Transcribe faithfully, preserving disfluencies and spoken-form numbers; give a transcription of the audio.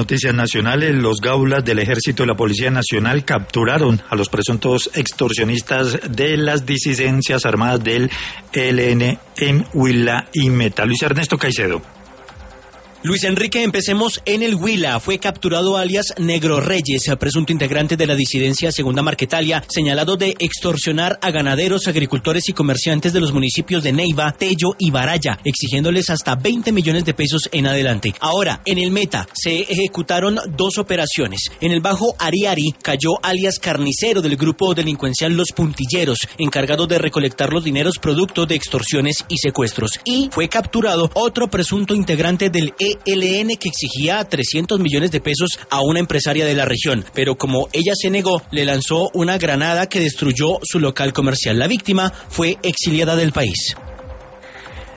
Noticias nacionales, los gaulas del Ejército y la Policía Nacional capturaron a los presuntos extorsionistas de las disidencias armadas del E L N en Huila y Meta. Luis Ernesto Caicedo. Luis Enrique, empecemos en el Huila. Fue capturado alias Negro Reyes, presunto integrante de la disidencia Segunda Marquetalia, señalado de extorsionar a ganaderos, agricultores y comerciantes de los municipios de Neiva, Tello y Baraya, exigiéndoles hasta veinte millones de pesos en adelante. Ahora, en el Meta, se ejecutaron dos operaciones. En el Bajo Ariari cayó alias Carnicero del grupo delincuencial Los Puntilleros, encargado de recolectar los dineros producto de extorsiones y secuestros. Y fue capturado otro presunto integrante del E L N que exigía trescientos millones de pesos a una empresaria de la región, pero como ella se negó, le lanzó una granada que destruyó su local comercial. La víctima fue exiliada del país.